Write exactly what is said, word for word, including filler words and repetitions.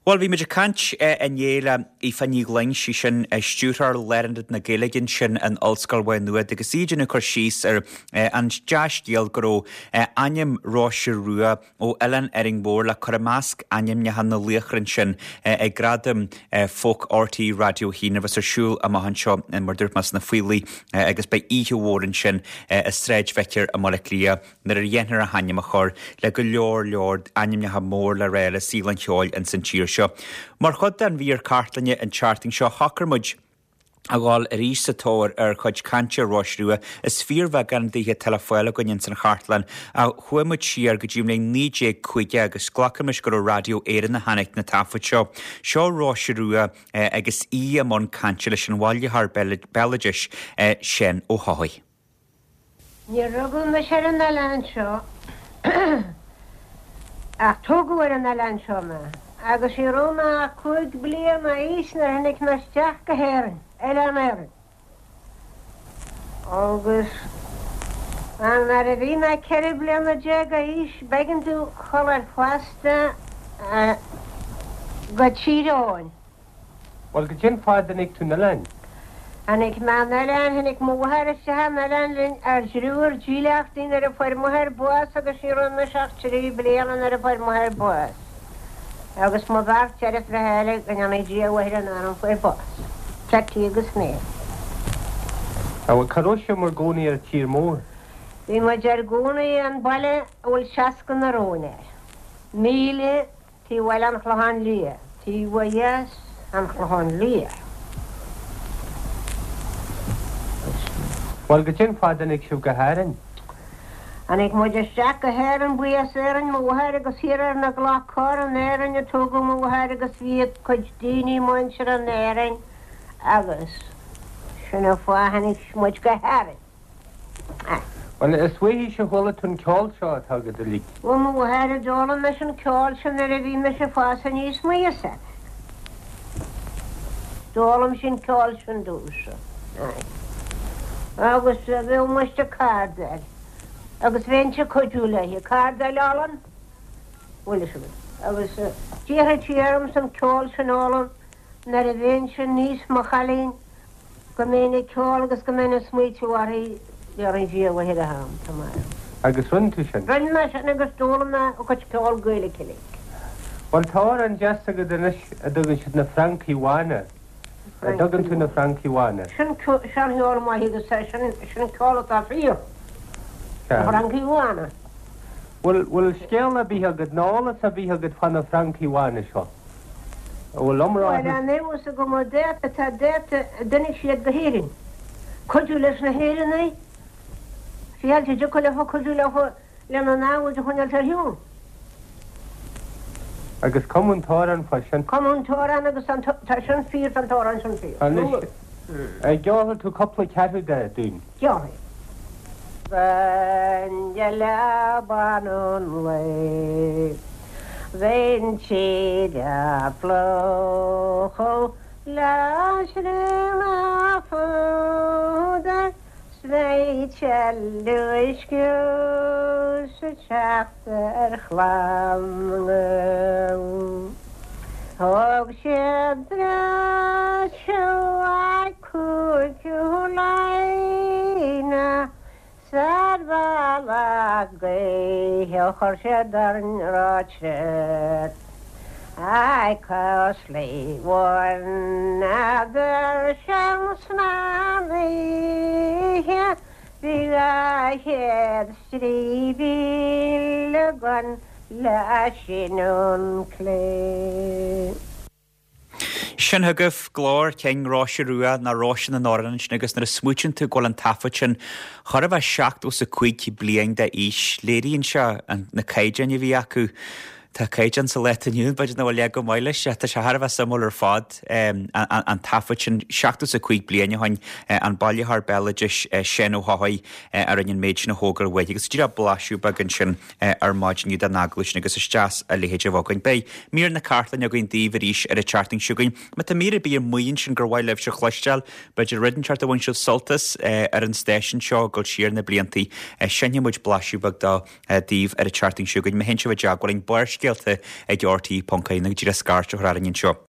Well, bhí meidir cant in dhéile í fanní glein sí sin stúrthar lerandad na Gaeilgean sin an Ollscoil Mhaith Nua agus iad na chuir síos ar an deastíal goró aim Róise Rua ó Ellen Erin-Mór le chuir másc aim nehan na líochrann sin ag gradam Folk R T Radio hína bheits ar siúil a mahan seo mar dúirt mas na fuilaí agus bei ihe mhórann sin a stréid feicir a mala clia nar a dhéanaar a haine a chur le go leor leor aim neha mór le réile sílan teáil an san tír seo. Mar chud an bhíar cartlainne an charting seo hacharmuid a gháil a rís sa tóir ar chuid cante Róise Rua is fíormheh gan dtíthe telefoile go san chartlan a chuimiid siar go dtí mé nídé chuige agus ghlachamis go radio éan na hanig na tafa seo. Seo Róise Rua agus í am an cante leis an bhailithar Beilgeis sin ó háid. Ní rugú me sé an na lean seo ach tógúir an na lean seo me. Agus i Roma chuig bliam a ísnar hannig na steach go héireann, eile an éireann. Agus an mar a bhí me ceir bliam a déag a ís began tú cholar chlásta go tíreáin. Wel, go sin fád anig tú na lein? Hannig me na lein, hannig móthar a seha na lein ar drúr díleachtaín ar a fuair móthar buas agus i Roma seach trí bliam ar a fuair móthar buas. Agus má bhar teireh le héile gan an idí bhhair an an fuair bás. Tretí agus sné. A bhfuil caróise mar gcónaí ar tír mór? Bhí mar dear gcónaí an baile bhfuil seasca na rónéir. Míle tí bhfuil an chluchan lia. Tí bhfuias an chluchan lia. Wel, go sin fád anig siú go háireann? Anig mo de seach go héireann buas éireann móthar agus hiar na ghlachar an éireann a tóga móthar agus bhíad chuid daoine muintir an éireann agus sinna fáhannig muid go héireann. Wel, is bhuaí se chola tún ceáil seo atá go do lí? Bhfuil móthar a dóla me sin ceáil sin ar a bhí me se fása níos muosa. Dólam sin ceáil sin dúsa. Agus bhfuil muiste cádail. Agus bhéin se coidú leithi, cádail álan, bhfuil is agus tíre tíarm san ceáil sin álan, nar a bhéin sin níos mo chalín, go ména ceáil agus go ména smuitiúhaí ar an díomh a head a ham, tamara. Agus run tú sin? Run me sin agus dólam na ó chuid ceáil gaile cilig. Wel, táir an deasta go dunis a dugann siad na Frankie Wana. A dugann tú na Frankie Wana. Sin heáil má higus sin ceáil atá frío. Frankie Wana. Well, well, scéal na bhíthe go nála a bhíthe go fanna Frankie Wana seo. Bhfuil omrá... Well, an émas a go má déta tá déta dunig siad go héireann. Coidú leis na héireanna, fialta de coile fá coidú le le na náhúid a chuineal tar hiún. Agus común táran fa sin? Común táran agus tá sin fír fan táran sin fír. Anis, geáil tú coppla ceatú de dún? Geáil. Vangela banon way, vencida flojo, la shrema foda, sveichel duishkus, chachter chlam. Og shedra shua kukulina, Sarvala gay, he'll darn rochet. I costly one other chance here. The I had three gun lashing on clay. Sin thugah glór ceann Róise Rua na Róise na Northern agus nar a smúitin tú gáil an tafa sin chur a bheith seacht ó sa cuig bliain de ís léiríonn seo na caideanna bhí acu Tá caidean sa leitaniún beidir na bhfuil le go maiile se tá se tharbh samol ar fád an tafa sin seachtas a chuig bliana hain an bailithar Beilgeis sin ó háid ar an méid sin na hógar bhaid agus tíra blaisiú bagan sin ar máidniú den naglaisina agus isteas a léhéidir bhagain bei mír na cartlainn a gin díomh ríis ar a charting siúgain me tá mír a bí muon sin gur bhhail leh se chluisteil beidir ridan chart a bhain seo soltas ar an stéisisin seo go siar na bliantaí sinne muid blaisiú bag dá díomh ar a charting siúgain me hen se bh deagháil bairt scéalta ag ortaí Pcaí na dtí a scarteach ar aingin seo.